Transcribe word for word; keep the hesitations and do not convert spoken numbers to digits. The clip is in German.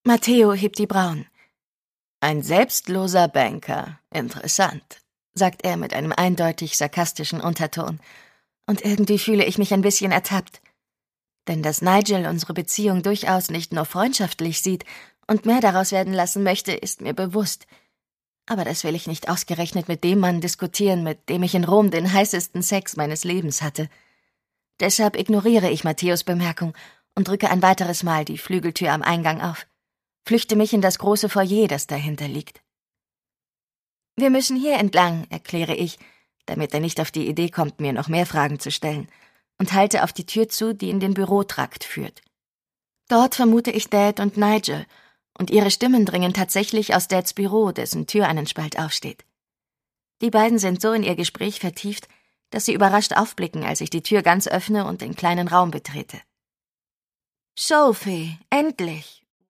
Matteo hebt die Brauen. »Ein selbstloser Banker. Interessant«, sagt er mit einem eindeutig sarkastischen Unterton. Und irgendwie fühle ich mich ein bisschen ertappt. Denn dass Nigel unsere Beziehung durchaus nicht nur freundschaftlich sieht und mehr daraus werden lassen möchte, ist mir bewusst. Aber das will ich nicht ausgerechnet mit dem Mann diskutieren, mit dem ich in Rom den heißesten Sex meines Lebens hatte. Deshalb ignoriere ich Matteos Bemerkung und drücke ein weiteres Mal die Flügeltür am Eingang auf. Flüchte mich in das große Foyer, das dahinter liegt. »Wir müssen hier entlang«, erkläre ich, damit er nicht auf die Idee kommt, mir noch mehr Fragen zu stellen, und halte auf die Tür zu, die in den Bürotrakt führt. Dort vermute ich Dad und Nigel, und ihre Stimmen dringen tatsächlich aus Dads Büro, dessen Tür einen Spalt aufsteht. Die beiden sind so in ihr Gespräch vertieft, dass sie überrascht aufblicken, als ich die Tür ganz öffne und den kleinen Raum betrete. »Sophie, endlich!